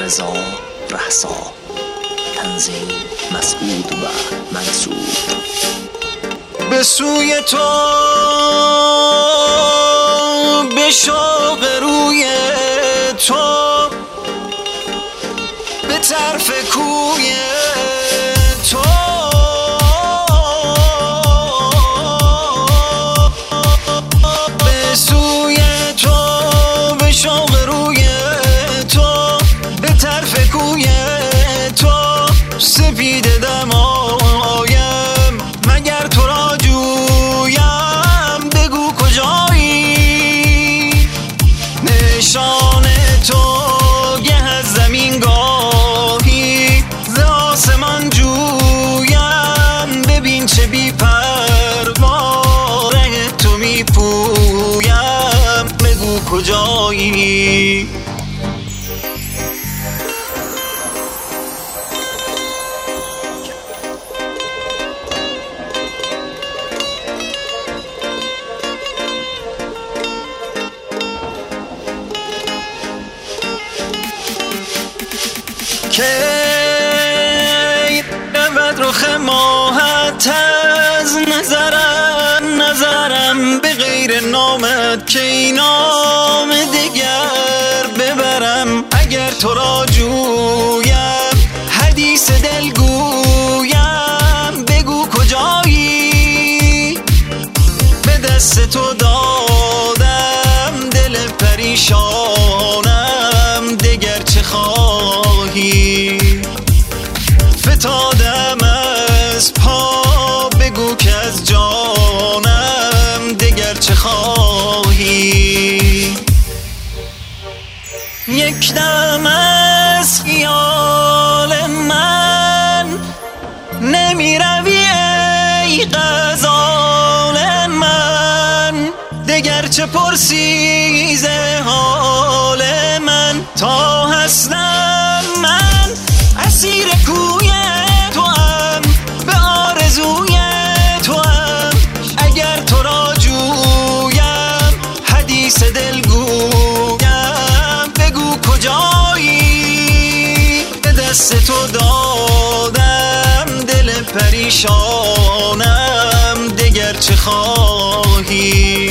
رضا رهسا، تنظیم مسعود و منصور. به سوی تو، به شوق روی تو، به طرف کوی تو، به سوی تو، به شوق روی تو، به طرف کوی تو، سپیده دمایم مگر تو را جویم، بگو کجایی؟ نشان تو گه از زمین گاهی ز آسمان جویم، ببین چه بی پروا ره تو می پویم، بگو کجایی؟ کی رود رخ ماهت از نظرم به غیر نامت، کی نام دگر ببرم؟ اگر تو را جویم حدیث دل گویم، بگو کجایی؟ به دست تو دادم دل پریشانم، دگر چه خواهی؟ فتادم از پا، بگو که از جانم دگر چه خواهی؟ یک دم از خیال من نمی روی ای غزال من، دگر چه پرسی ز حال من؟ تا هستم من اسیر کوی توام، به آرزوی توام، اگر تو را جویم حدیث دل گویم، بگو کجایی؟ به دست تو دادم دل پریشانم، دگر چه خواهی؟